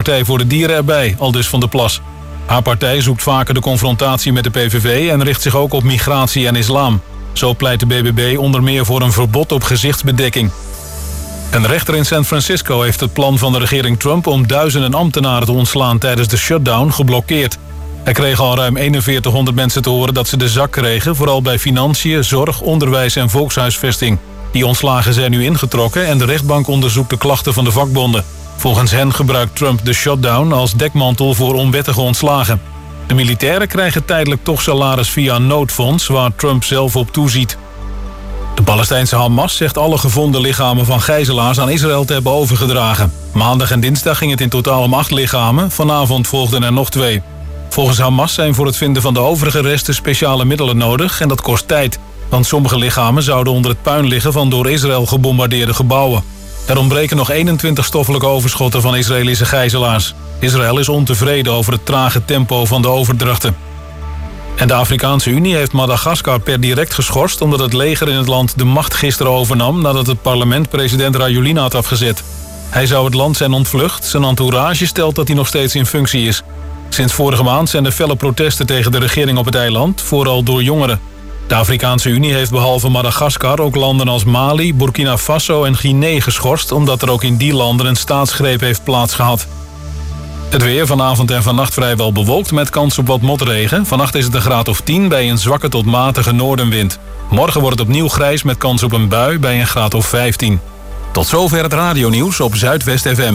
Partij voor de Dieren erbij, aldus Van der Plas. Haar partij zoekt vaker de confrontatie met de PVV en richt zich ook op migratie en islam. Zo pleit de BBB onder meer voor een verbod op gezichtsbedekking. Een rechter in San Francisco heeft het plan van de regering Trump om duizenden ambtenaren te ontslaan tijdens de shutdown geblokkeerd. Hij kreeg al ruim 4100 mensen te horen dat ze de zak kregen, vooral bij financiën, zorg, onderwijs en volkshuisvesting. Die ontslagen zijn nu ingetrokken en de rechtbank onderzoekt de klachten van de vakbonden. Volgens hen gebruikt Trump de shutdown als dekmantel voor onwettige ontslagen. De militairen krijgen tijdelijk toch salaris via een noodfonds waar Trump zelf op toeziet. De Palestijnse Hamas zegt alle gevonden lichamen van gijzelaars aan Israël te hebben overgedragen. Maandag en dinsdag ging het in totaal om 8 lichamen, vanavond volgden er nog 2. Volgens Hamas zijn voor het vinden van de overige resten speciale middelen nodig en dat kost tijd. Want sommige lichamen zouden onder het puin liggen van door Israël gebombardeerde gebouwen. Er ontbreken nog 21 stoffelijke overschotten van Israëlische gijzelaars. Israël is ontevreden over het trage tempo van de overdrachten. En de Afrikaanse Unie heeft Madagaskar per direct geschorst omdat het leger in het land de macht gisteren overnam nadat het parlement president Rajoelina had afgezet. Hij zou het land zijn ontvlucht, zijn entourage stelt dat hij nog steeds in functie is. Sinds vorige maand zijn er felle protesten tegen de regering op het eiland, vooral door jongeren. De Afrikaanse Unie heeft behalve Madagaskar ook landen als Mali, Burkina Faso en Guinea geschorst, omdat er ook in die landen een staatsgreep heeft plaatsgehad. Het weer vanavond en vannacht vrijwel bewolkt met kans op wat motregen. Vannacht is het een graad of 10 bij een zwakke tot matige noordenwind. Morgen wordt het opnieuw grijs met kans op een bui bij een graad of 15. Tot zover het radionieuws op Zuidwest FM.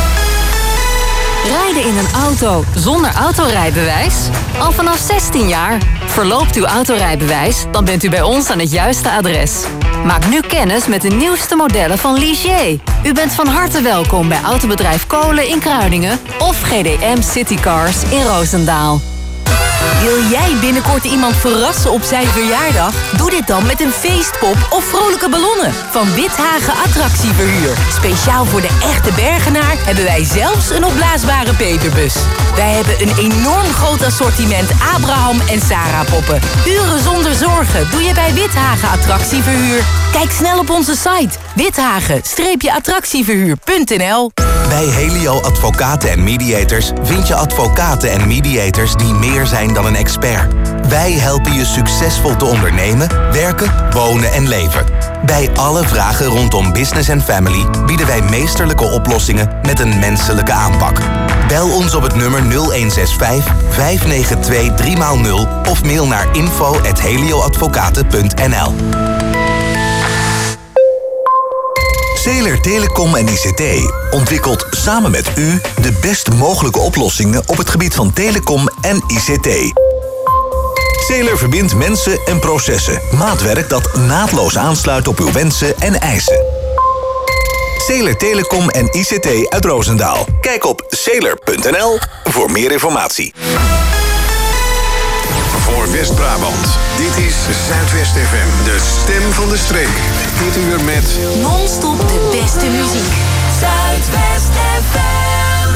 Rijden in een auto zonder autorijbewijs? Al vanaf 16 jaar. Verloopt uw autorijbewijs, dan bent u bij ons aan het juiste adres. Maak nu kennis met de nieuwste modellen van Ligier. U bent van harte welkom bij Autobedrijf Kolen in Kruiningen of GDM Citycars in Roosendaal. Wil jij binnenkort iemand verrassen op zijn verjaardag? Doe dit dan met een feestpop of vrolijke ballonnen van Withagen Attractieverhuur. Speciaal voor de echte Bergenaar hebben wij zelfs een opblaasbare Peterbus. Wij hebben een enorm groot assortiment Abraham en Sarah poppen. Uren zonder zorgen doe je bij Withagen Attractieverhuur. Kijk snel op onze site withagen-attractieverhuur.nl. Bij Helio Advocaten en Mediators vind je advocaten en mediators die meer zijn dan een expert. Wij helpen je succesvol te ondernemen, werken, wonen en leven. Bij alle vragen rondom business en family bieden wij meesterlijke oplossingen met een menselijke aanpak. Bel ons op het nummer 0165 592 3x0 of mail naar info@helioadvocaten.nl. Zeeler Telecom en ICT ontwikkelt samen met u de best mogelijke oplossingen op het gebied van telecom en ICT. Zeeler verbindt mensen en processen. Maatwerk dat naadloos aansluit op uw wensen en eisen. Zeeler Telecom en ICT uit Roosendaal. Kijk op zeeler.nl voor meer informatie. Voor West-Brabant. Dit is Zuidwest FM, de stem van de streek. Dit uur met Non-stop de beste muziek. Zuidwest FM.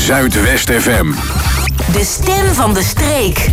Zuidwest FM. De stem van de streek.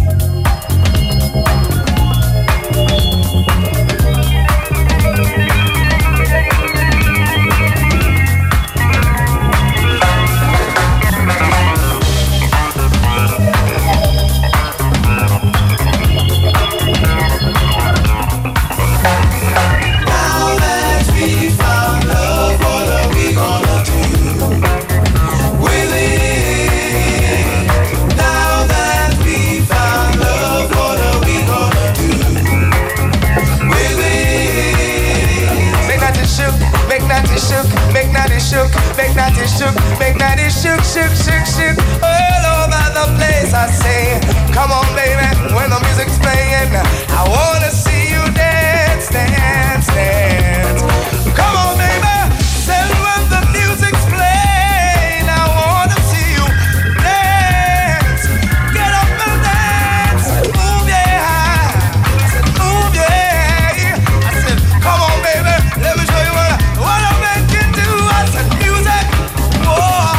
Shook all over the place. I say, come on, baby, when the music's playing, I wanna see you dance, dance, dance. Come on, baby, sing when the music's playing. I wanna see you dance. Get up and dance, move yeah. I said, move yeah. I said, come on, baby, let me show you what I make you do. I said, music, oh.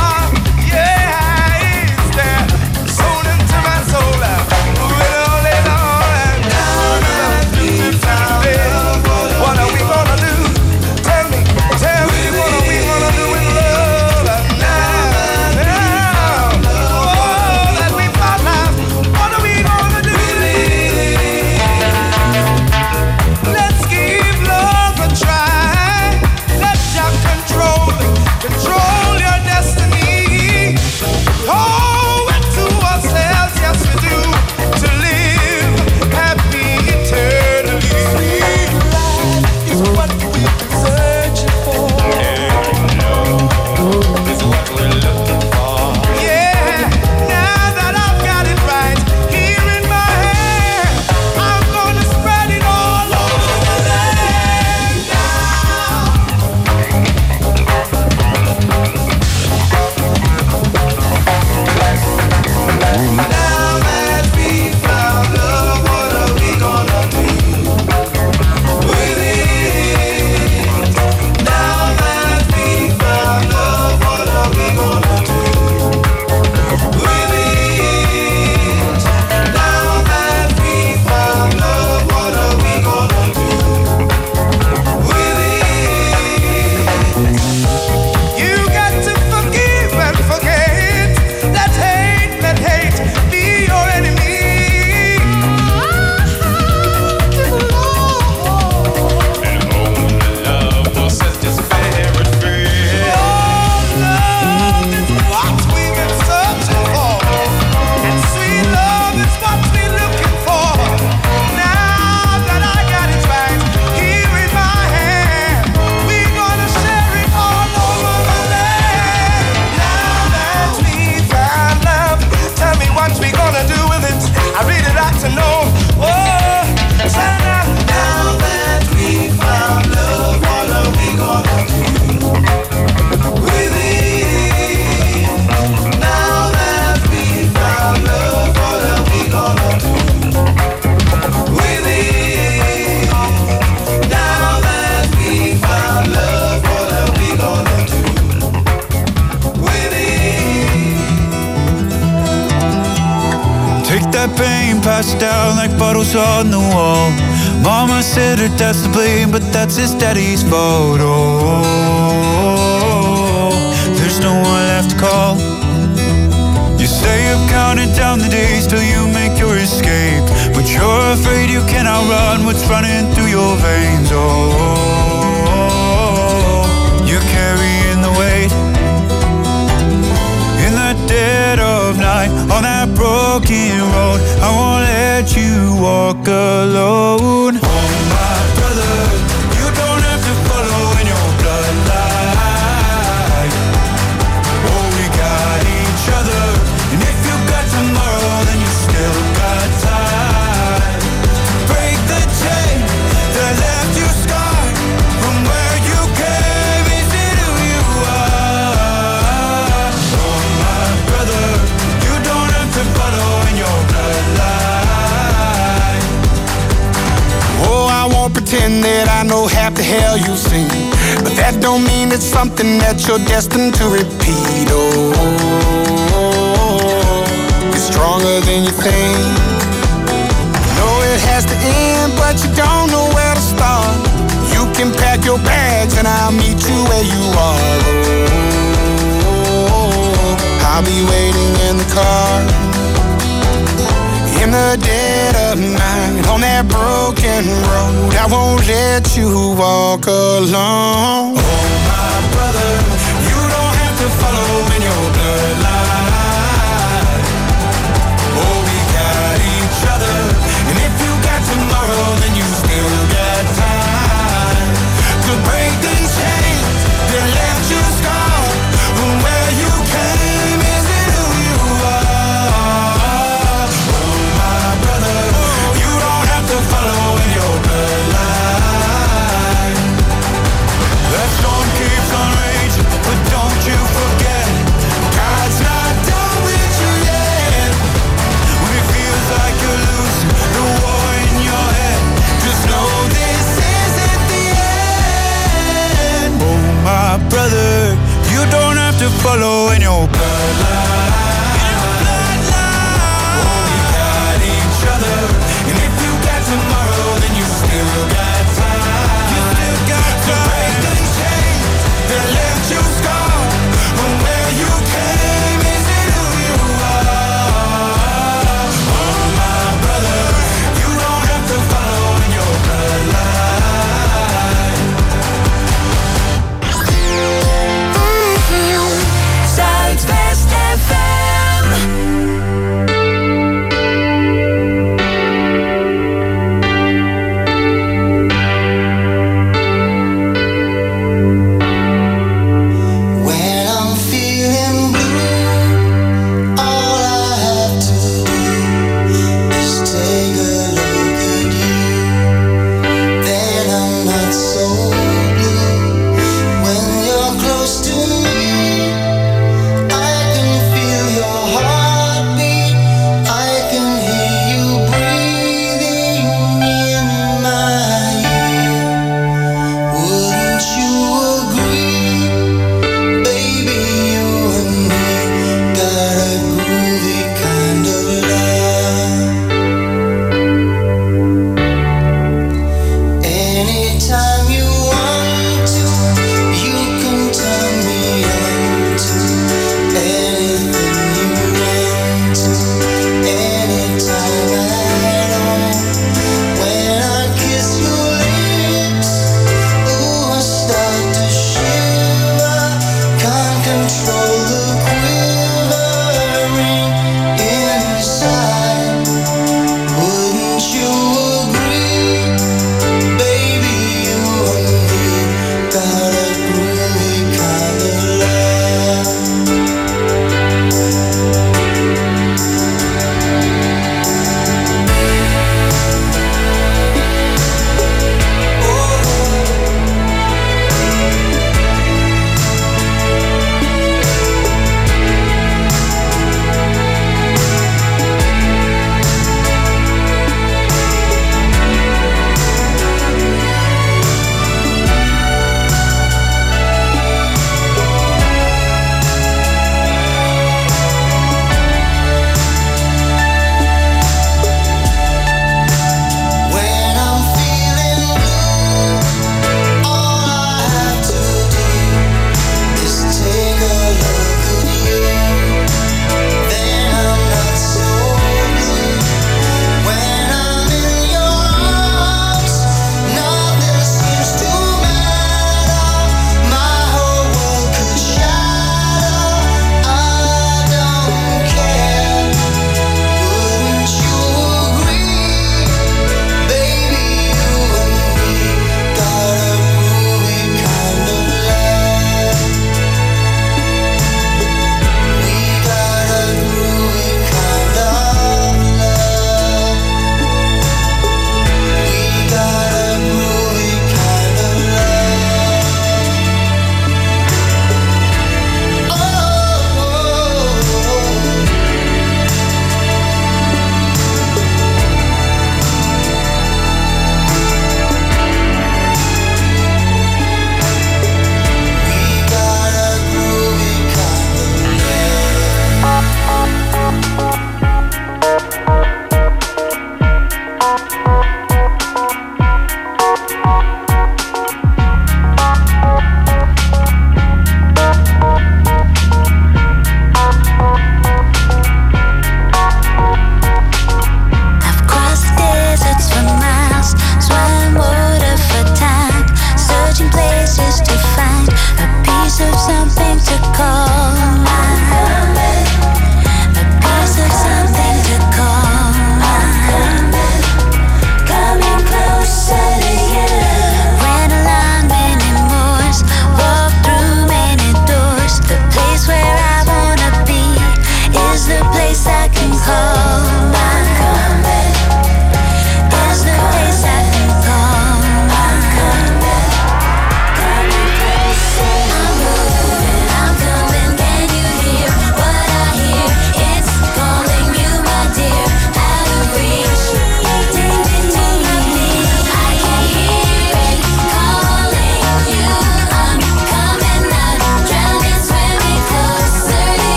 Down like bottles on the wall. Mama said her dad's to blame, but that's his daddy's fault. Oh, there's no one left to call. You say you've counted down the days till you make your escape, but you're afraid you cannot run what's running through your veins. Oh, you're carrying the weight in the dead of night on that broken road. I won't let you walk alone. Oh my brother, you don't have to follow in your bloodline. Oh, we got each other, and if you got tomorrow, then you still got time to break the chain that left you scarred from where you came into who you are. Oh my brother, you don't have to follow in your bloodline. Oh, I won't pretend that I know half the hell you've seen, but that don't mean it's something that you're destined to repeat. Oh, stronger than you think. Know it has to end, but you don't know where to start. You can pack your bags and I'll meet you where you are. Oh, I'll be waiting in the car. In the dead of night, on that broken road, I won't let you walk alone. Oh, my brother, you don't have to follow in your bloodline. Oh, we got each other, and if you got tomorrow, then you still got time to break these chains that left you scarred. From where you came isn't who you are. Oh, my brother, you don't have to follow in your bloodline. That storm keeps on raging, but don't you forget, God's not done with you yet. When it feels like you're losing the war in your head, just know this isn't the end. Oh, my brother, you don't have to follow in your bloodline. Oh, we got each other, and if you got tomorrow, then you still got time. You still got to break the chains that left you scarred. From where you came isn't who you are. Oh, my brother, you don't have to follow in your bloodline. Zuidwest FM. When I'm feeling blue, all I have to do is take a look at you. Then I'm not so blue. When you're close to me, I can feel your heartbeat. I can hear you breathing in my ear. Wouldn't you agree? Baby, you and me got a groovy kind of love. Anytime you want to, you can turn me on to anything you want to, anytime at all. When I kiss your lips, ooh, I start to shiver. Can't control the quivering inside. Wouldn't you agree? Baby, you and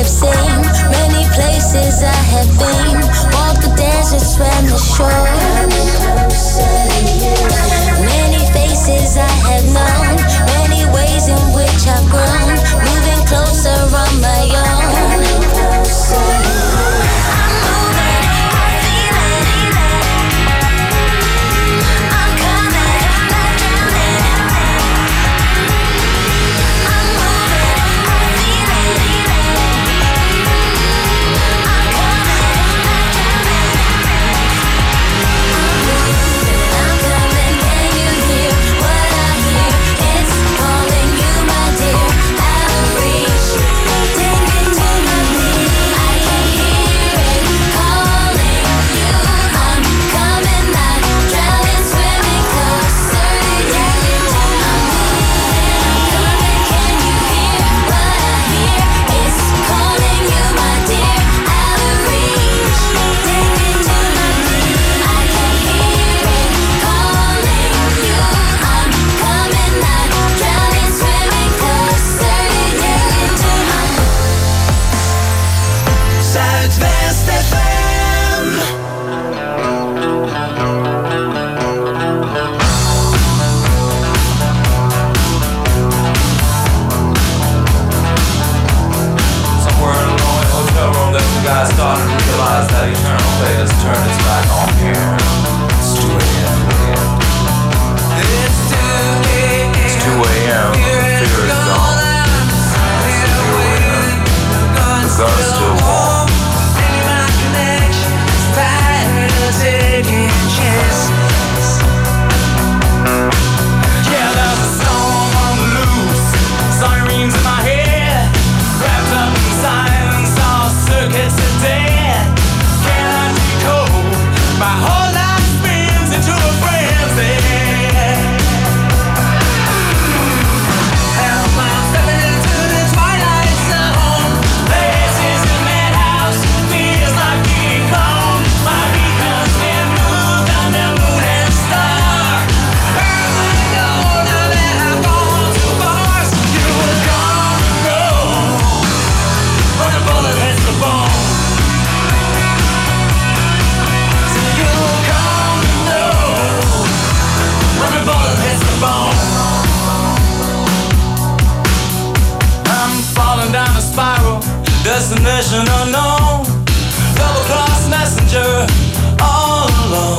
have seen, many places I have been. Walked the deserts, swam the shores. Many faces I have known, many ways in which I've grown. Moving closer on my own. Destination unknown, double-cross messenger, all alone.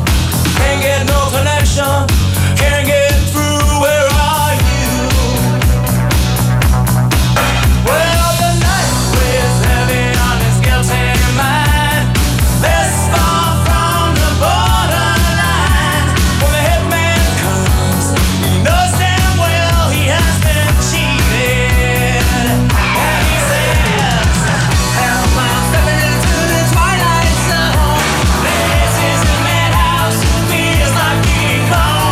Can't get no connection, can't get through, where are you? Well, the night weighs heavy on his guilty mind. This far from the borderline. When the hitman comes, he knows damn well he has been cheated. And he says, help, I'm stepping into the twilight zone. This is a madhouse, feels like King Kong.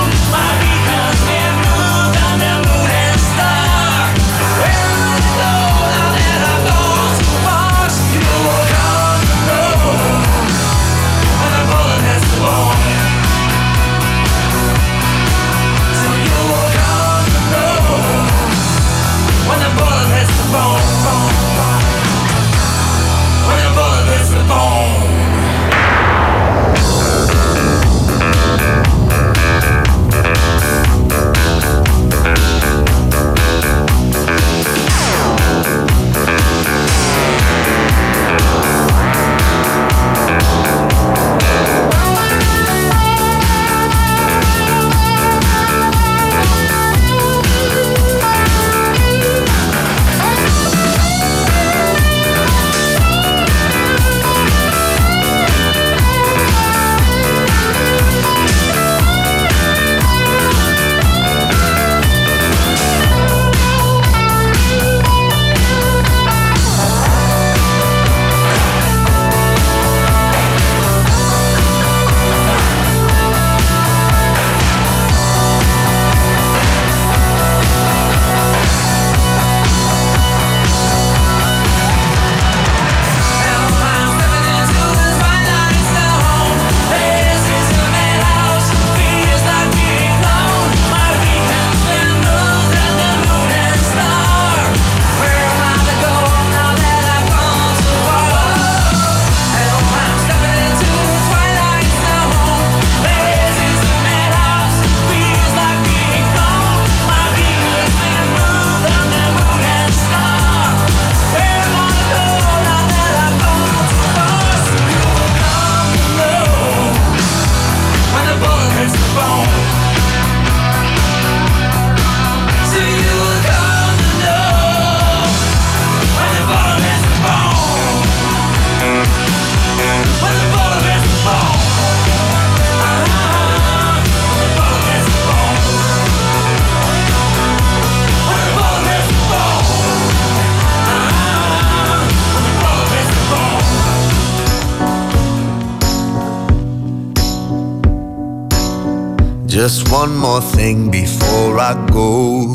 Just one more thing before I go.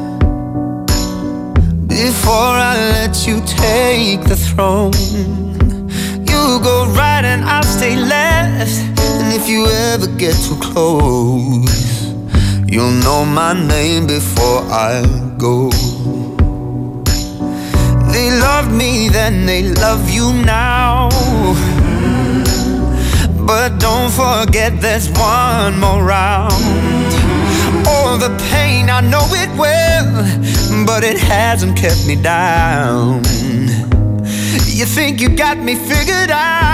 Before I let you take the throne, you go right and I'll stay left. And if you ever get too close, you'll know my name before I go. They loved me then, they love you now. But don't forget there's one more round. All the pain, I know it will, but it hasn't kept me down. You think you got me figured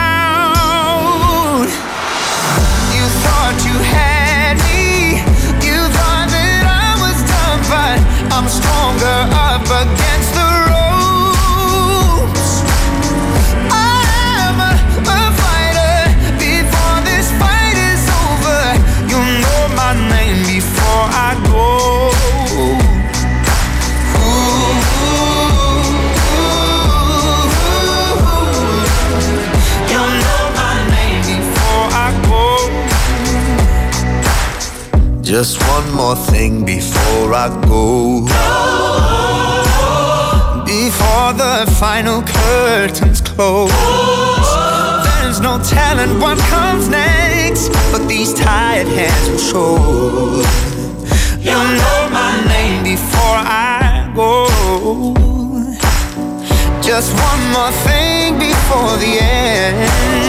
out. You thought you had me. You thought that I was done, but I'm stronger up against the ropes. I'm a fighter. Before this fight is over, you'll know my name before I go. Just one more thing before I go. Before the final curtains close, there's no telling what comes next, but these tired hands will show. You'll know my name before I go. Just one more thing before the end.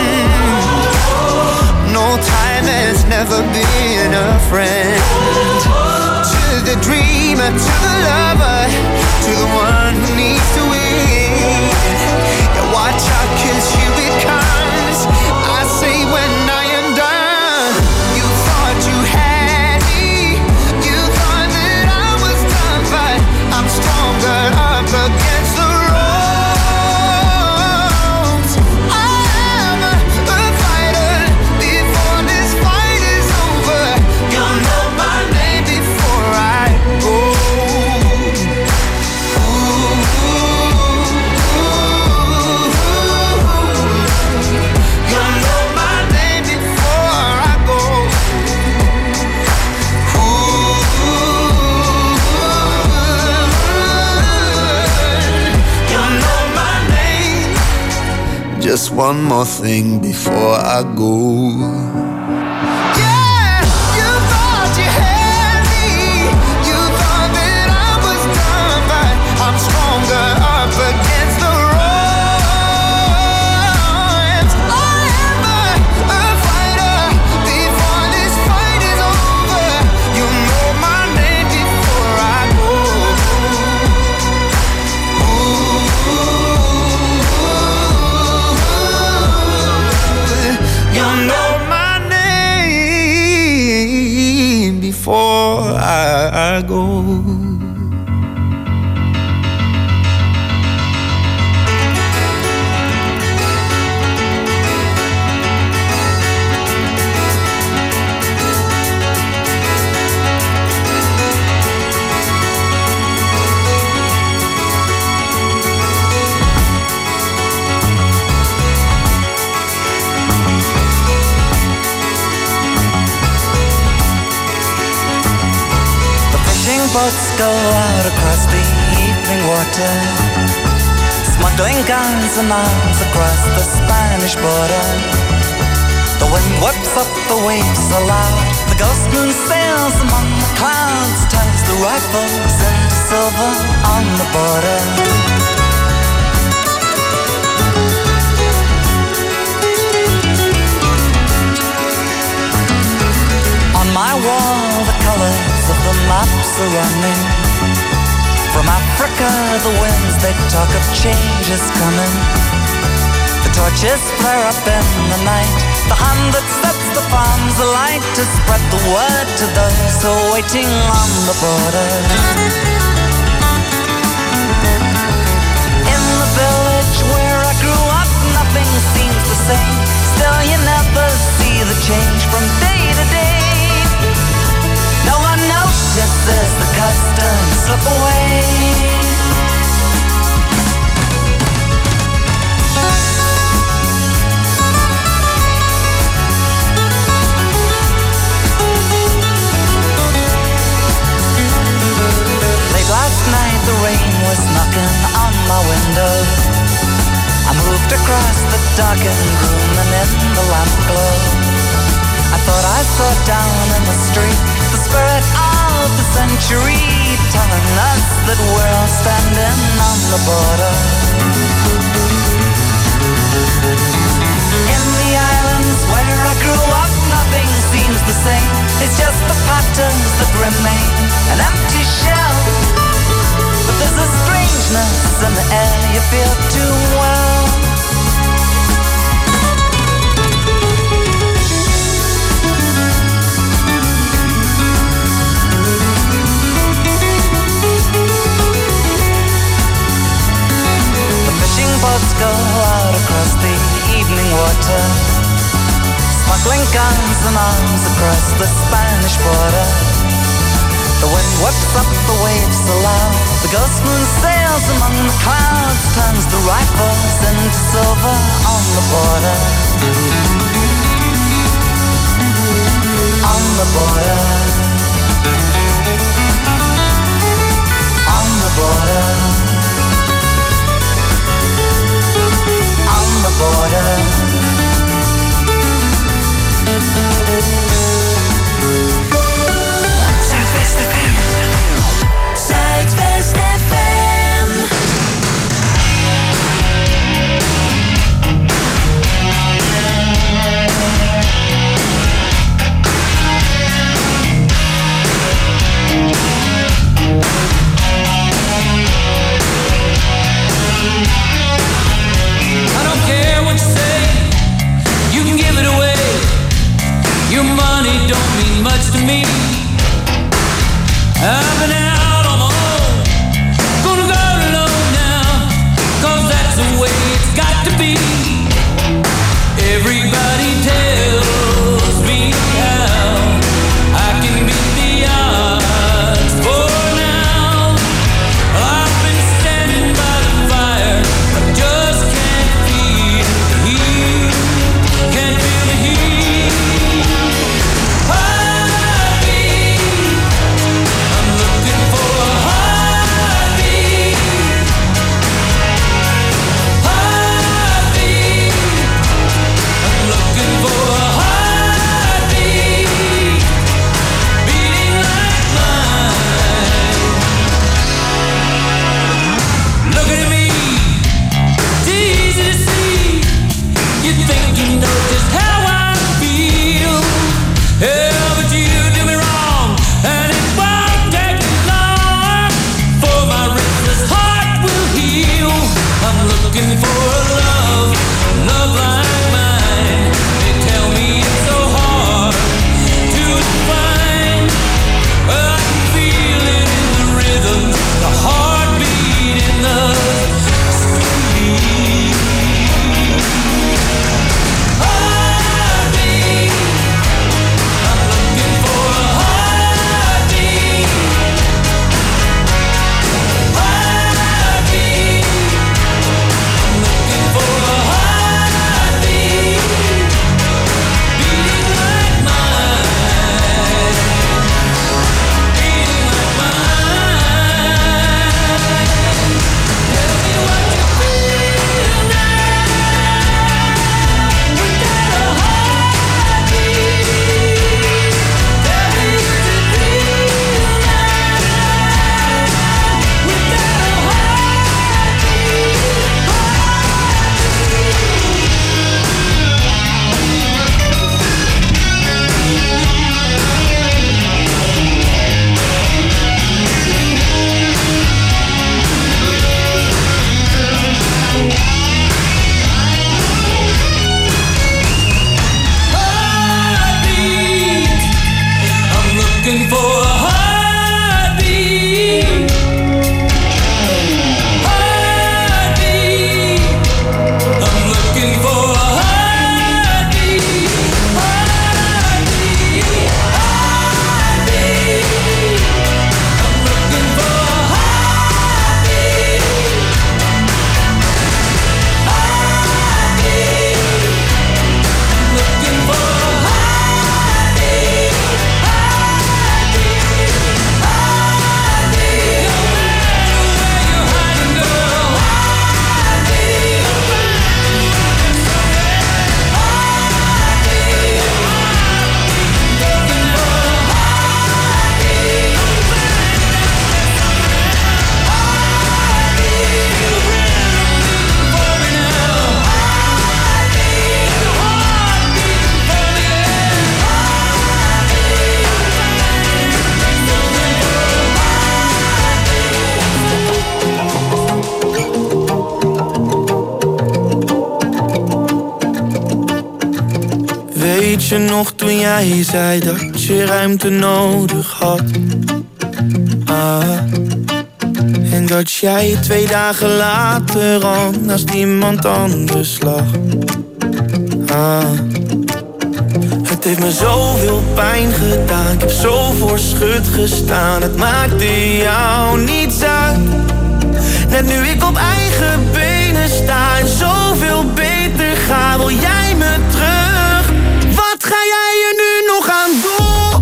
No time has never been a friend. To the dreamer, to the lover, to the one who needs to win. Yeah, watch out, 'cause here it comes. I say when I am done. You thought you had me. You thought that I was done, but I'm stronger up against the ropes. I'm a fighter. Before this fight is over, you'll know my name before I go. You'll know my name before I go. You'll know my name. Just one more thing before I go. Yeah, you thought you had me. You thought that I was done, but I'm stronger up against the ropes. I am a fighter. Before this fight is over, you know my name before I go. You know my name before I go. Boats go out across the evening water, smuggling guns and arms across the Spanish border. The wind whips up the waves aloud, the ghost moon sails among the clouds, turns the rifles into silver on the border. On my wall, the colors of the maps are running. From Africa, the winds, they talk of change is coming. The torches flare up in the night, the hand that sets the farms alight to spread the word to those who are waiting on the border. In the village where I grew up, nothing seems the same. Still, you never see the change from day to day. No one notices the customs slip away. across the darkened room and in the lamp glow, I thought I saw down in the street the spirit of the century, telling us that we're all standing on the border. In the islands where I grew up, nothing seems the same. It's just the patterns that remain, an empty shell. But there's a strangeness in the air you feel too well. The fishing boats go out across the evening water, smuggling guns and arms across the Spanish border. The wind whips up the waves so loud, the ghost moon sails among the clouds, turns the rifles into silver on the border. On the border. On the border. On the border. Zuidwest FM. Zuidwest FM. Weet je nog toen jij zei dat je ruimte nodig had? En dat jij 2 dagen later al naast iemand anders lag. Het heeft me zoveel pijn gedaan, ik heb zo voor schut gestaan. Het maakte jou niets uit. Net nu ik op eigen benen sta en zoveel beter ga, wil jij me terug? Wat ga jij er nu nog aan doen?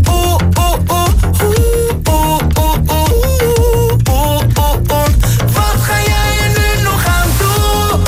Wat ga jij er nu nog aan doen?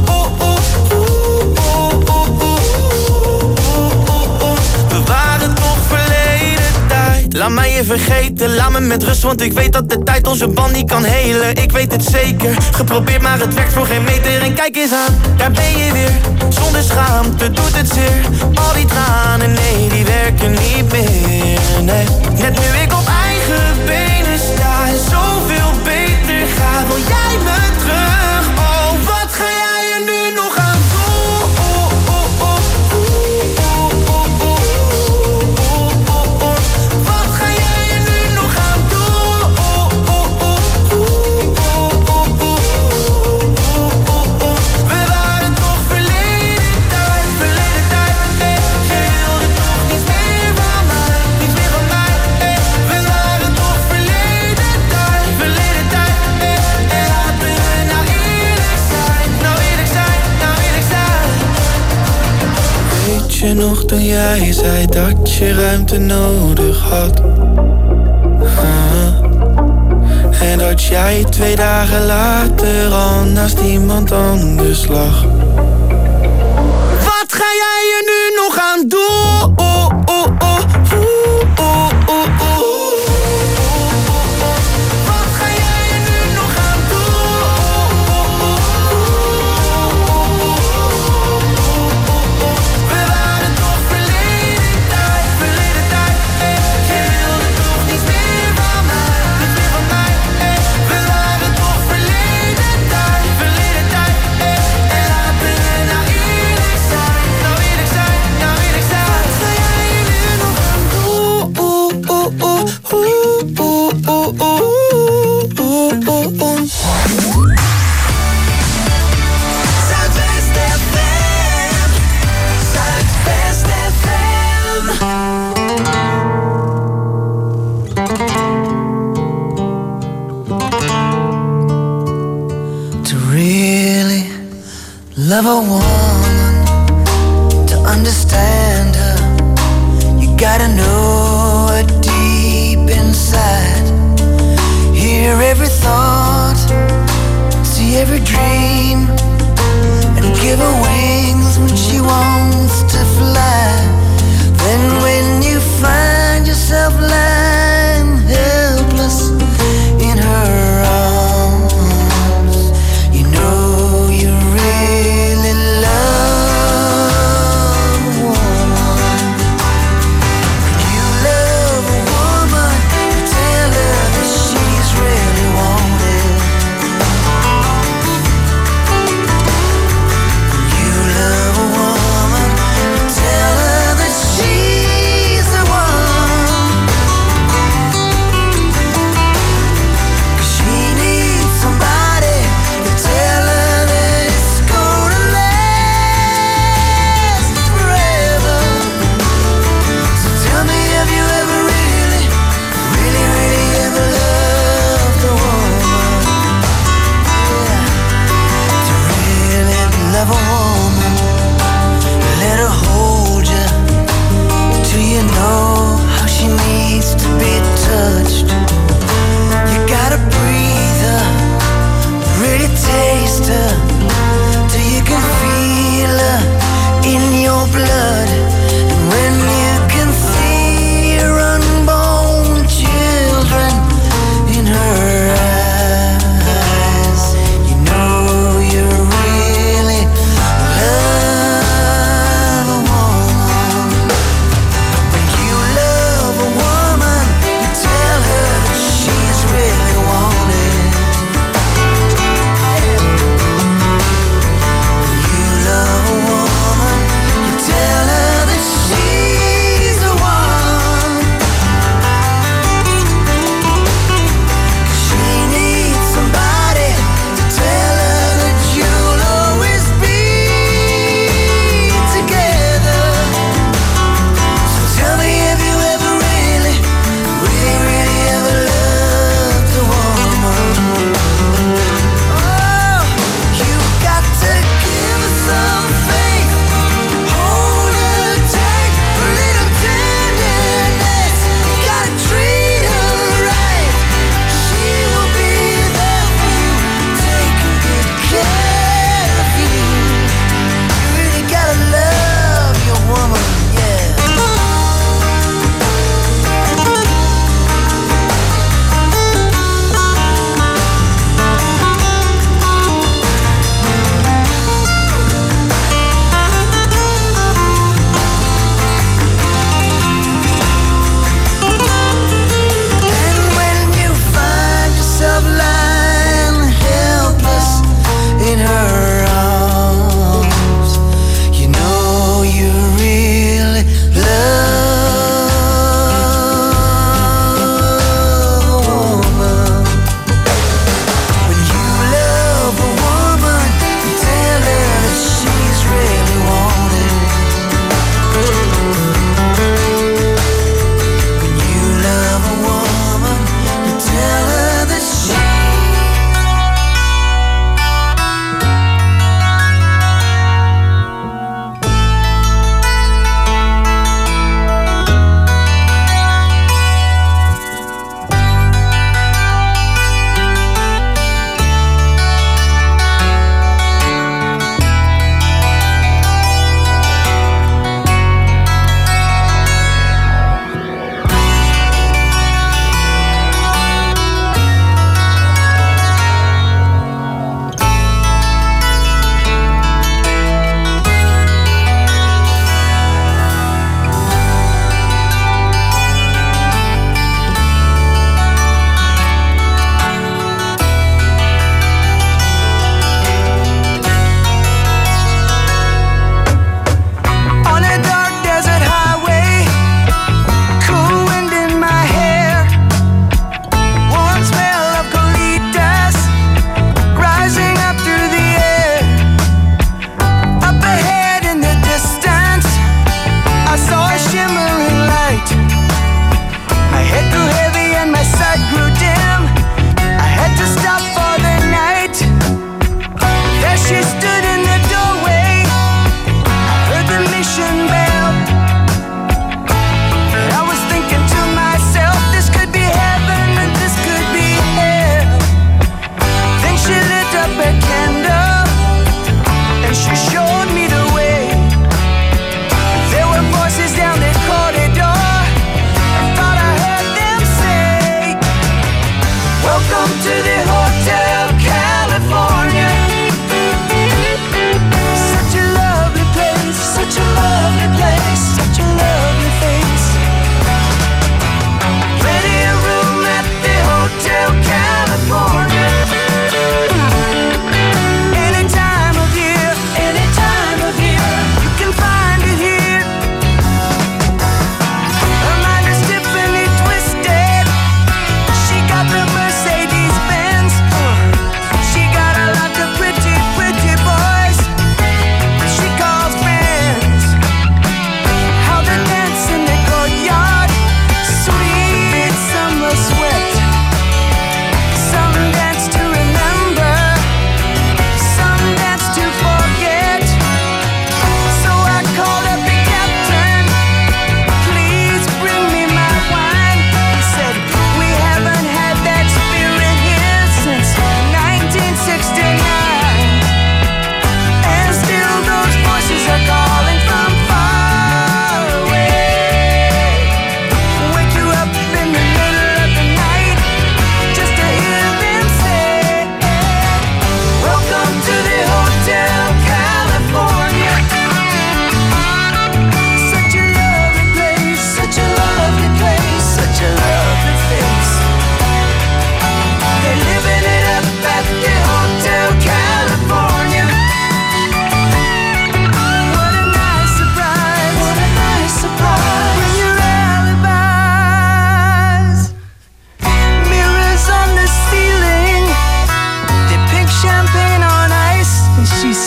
We waren toch verleden tijd. Laat mij je vergeten, laat me met rust, want ik weet dat de tijd onze band niet kan helen. Ik weet het zeker, geprobeerd maar het werkt voor geen meter. En kijk eens aan, daar ben je weer. Zonder schaamte doet het zeer. Al die tranen, nee, die werken niet meer, nee. Net nu ik op eigen benen sta en zoveel beter ga, wil jij me terug? Oh, wat ga jij er nu nog aan doen? Wat ga jij er nu nog aan doen? We waren toch verleden tijd, nee. Je wilde toch niets meer van mij, niets meer van mij, nee. We waren toch verleden tijd, nee. En laten we nou eerlijk zijn, nou eerlijk zijn, nou eerlijk zijn. Weet je nog toen jij zei dat je ruimte nodig had? En dat jij 2 dagen later al naast iemand anders lag. Wat ga jij er nu nog aan doen? Wat ga jij er nu nog aan doen? We waren toch verleden tijd, nee. Je wilde toch niets meer van mij, niets meer van mij, nee. We waren toch verleden tijd, nee. En laten we nou eerlijk zijn, nou eerlijk zijn, nou eerlijk zijn. Wat ga jij er nu nog aan Zuidwest FM, Zuidwest FM. To really love a woman, to understand her, you gotta know her deep inside. Hear every thought, see every dream, and give her wings when she wants to fly. Then when you find yourself lying helpless in her arms, you know you really love a woman. When you love a woman, you tell her that she's really wanted.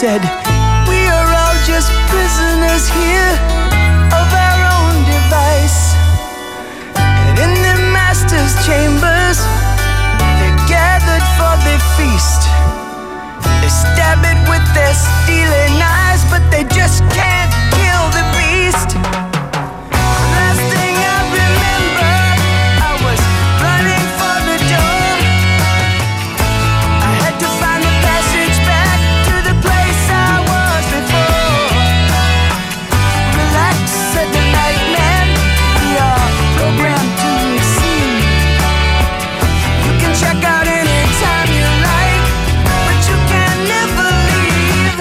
said, we are all just prisoners here of our own device. And in the master's chambers, they gathered for the feast. They stab it with their stealing eyes, but they just can't kill the beast. Last thing I remember, I was running for the door. I had to find the passage back to the place I was before. Relax, said the night man, we are programmed to receive. You can check out anytime you like, but you can never leave.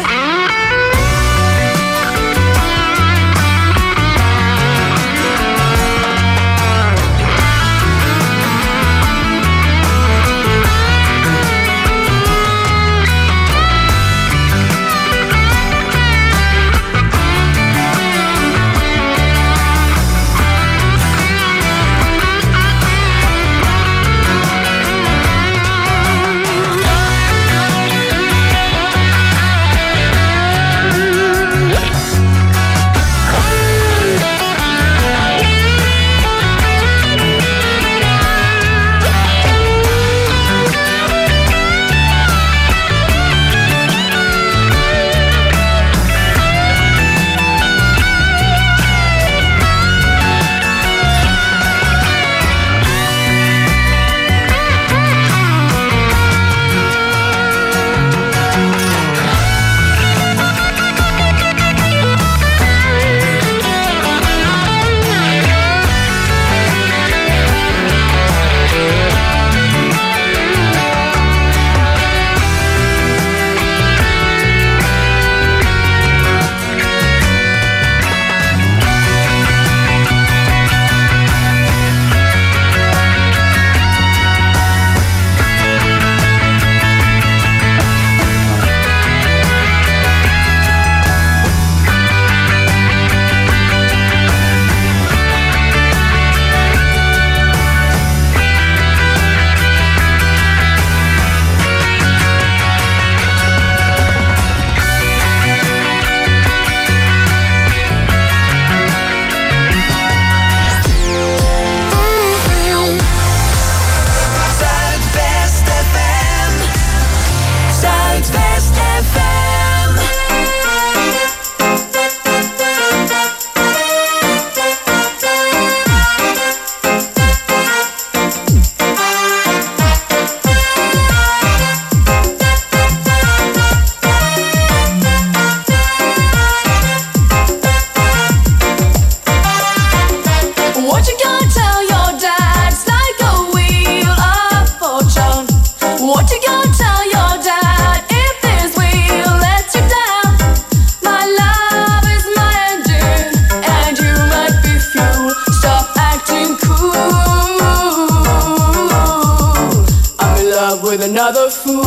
Another fool.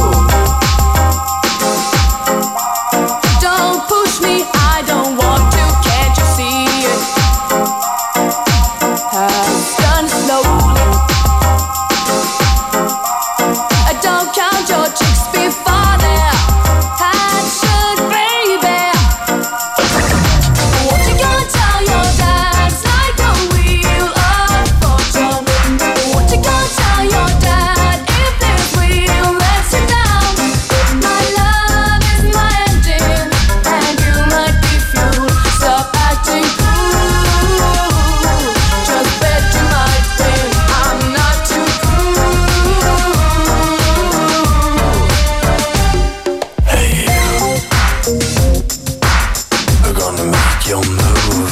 Don't push me, I don't want to, can't you see it? Has done slowly. Don't count your chicks before they're hatched, baby. What you gonna tell your dad? It's like a wheel of fortune. What you gonna tell your dad if this wheel lets you down? My love is my engine, and you might be fuel. Stop acting cool. Just bet you might win. I'm not too cool. Hey you, we're gonna make your move.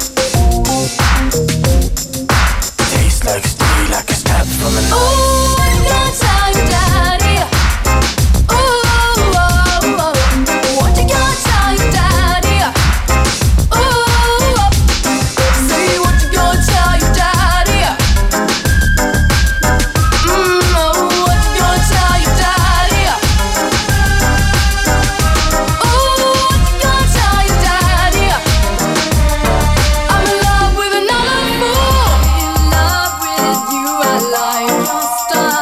Tastes like steel, like a snap from an Ooh, I'm gonna tell your daddy. Ooh, oh, oh. What you gonna tell your daddy? Ooh, oh. Say what you gonna tell your daddy. Oh, what you gonna tell your daddy? Ooh, what you gonna tell your daddy? I'm in love with another fool. In love with you, I like your style.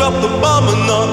stop the bombing now.